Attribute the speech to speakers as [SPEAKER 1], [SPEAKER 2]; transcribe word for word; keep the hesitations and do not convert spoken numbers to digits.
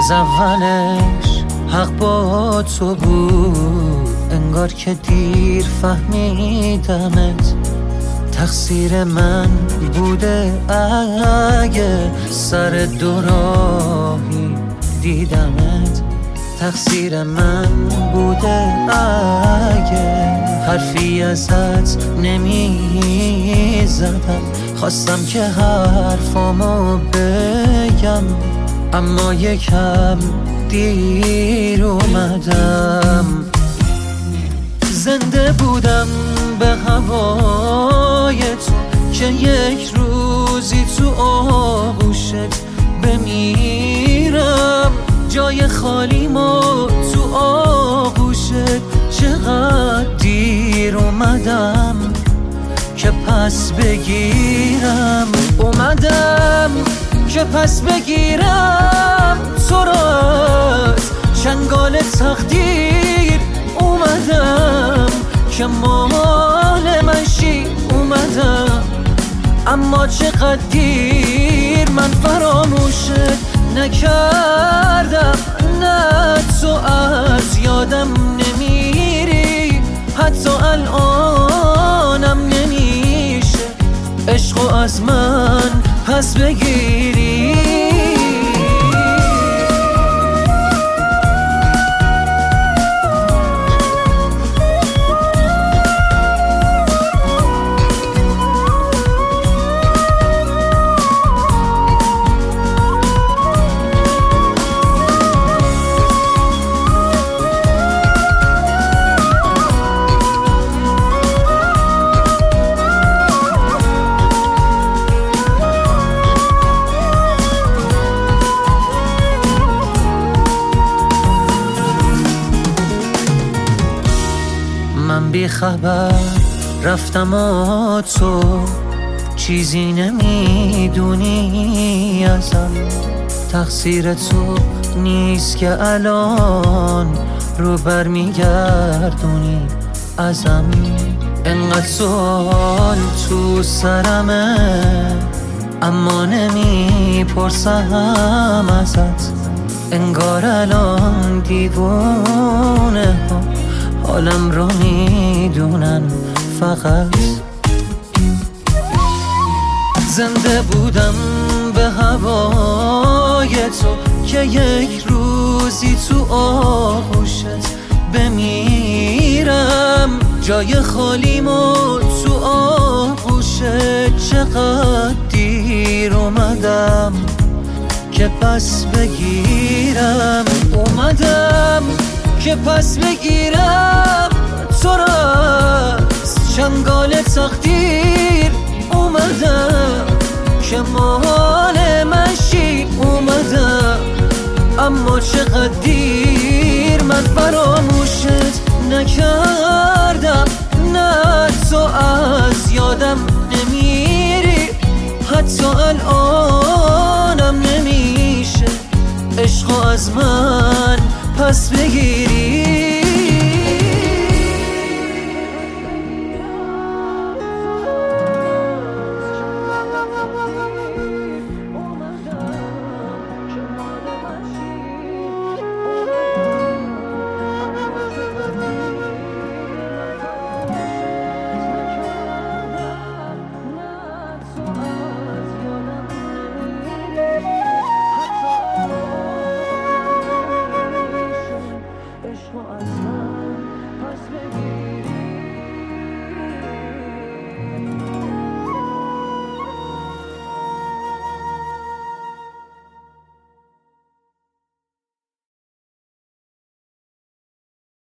[SPEAKER 1] از اولش حق با تو بود، انگار که دیر فهمیدمت. تقصیر من بوده اگه سر دو راهی دیدمت. تقصیر من بوده اگه حرفی ازت نمی زدم. خواستم که حرفامو بگم اما یکم دیر اومدم. زنده بودم به هوای تو که یک روزی تو آغوشت بمیرم. جای خالیمو تو آغوشت چقدر دیر اومدم که پس بگیرم. اومدم که پس بگیرم تو را از چنگال تقدیر. اومدم که مال من شی. اومدم اما چقدر دیر من فراموشت نکردم. نه تو از یادم نمیری، حتی الانم نمیشه عشقو از من پس بگیری. من بی خبر رفتم و تو چیزی نمیدونی ازم. تقصیر تو نیست که الان رو بر میگردونی ازم. انقدر سوال تو سرمه اما نمیپرسم ازت. انگار الان دیوونه ها حالم رو میدونن فقط. زنده بودم به هوای تو که یک روزی تو آغوشت بمیرم. جای خالیمو تو آغوشت چقدر دیر اومدم که پس بگیرم. اومدم که پس بگیرم تو را از چنگال تقدیر. اومدم که مال من شی. اومدم اما چقدر دیر من فراموشت نکردم. نه تو از یادم نمیری، حتی الانم نمیشه عشقو از من پس بگیری.